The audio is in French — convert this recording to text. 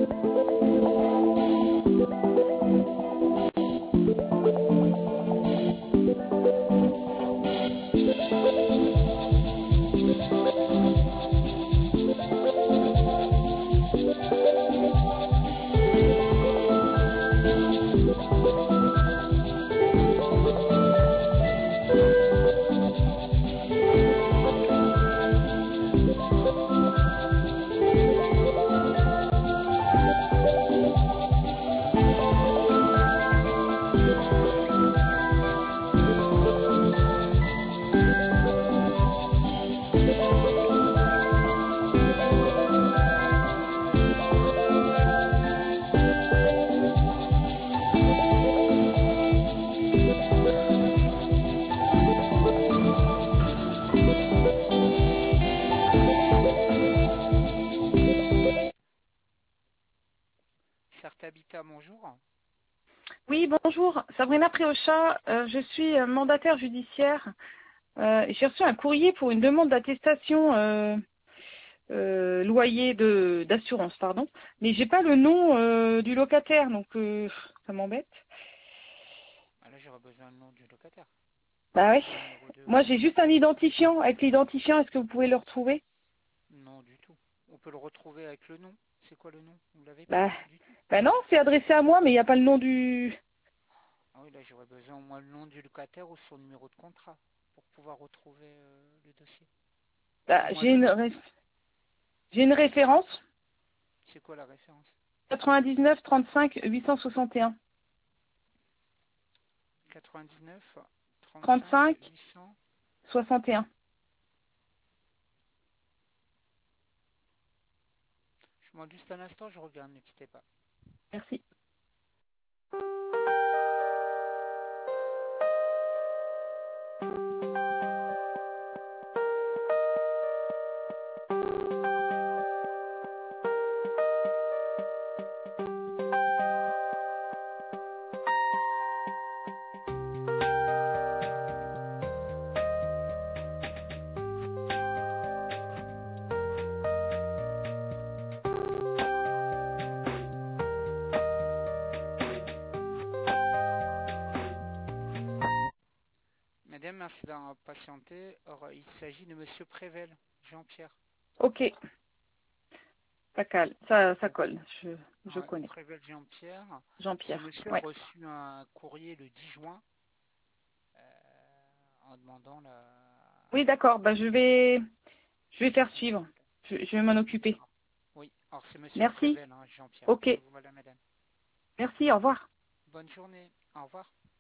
Certes Habitat, bonjour. Oui, bonjour, Sabrina Préocha, je suis mandataire judiciaire. J'ai reçu un courrier pour une demande d'attestation loyer d'assurance, pardon, mais j'ai pas le nom du locataire, donc ça m'embête. Ah, là, j'aurais besoin du nom du locataire. Bah oui. Numéro de Moi j'ai juste un identifiant. Avec l'identifiant, est-ce que vous pouvez le retrouver? Non, du tout. On peut le retrouver avec le nom. C'est quoi le nom? Vous l'avez pas Bah, du tout? bah non, c'est adressé à moi, mais il n'y a pas le nom du. Ah oui, là, j'aurais besoin au moins le nom du locataire ou son numéro de contrat pour pouvoir retrouver le dossier. Au Bah, moins le nom. j'ai une référence C'est quoi la référence? 99 35 861 99 35 35 800. 61. Je vous demande juste un instant, je regarde, ne quittez pas. Merci. Madame, merci d'avoir patienté. Or, il s'agit de Monsieur Prével, Jean-Pierre. Ok, ça colle, je Ouais, connais. Prével Jean-Pierre. Ce Jean-Pierre, monsieur a ouais. reçu un courrier le 10 juin en demandant Oui, d'accord, bah je vais faire suivre. Je vais m'en occuper. Oui, alors c'est Monsieur Merci. Prével, hein, Jean-Pierre. Ok, Voilà, madame. merci, au revoir. Bonne journée. Au revoir.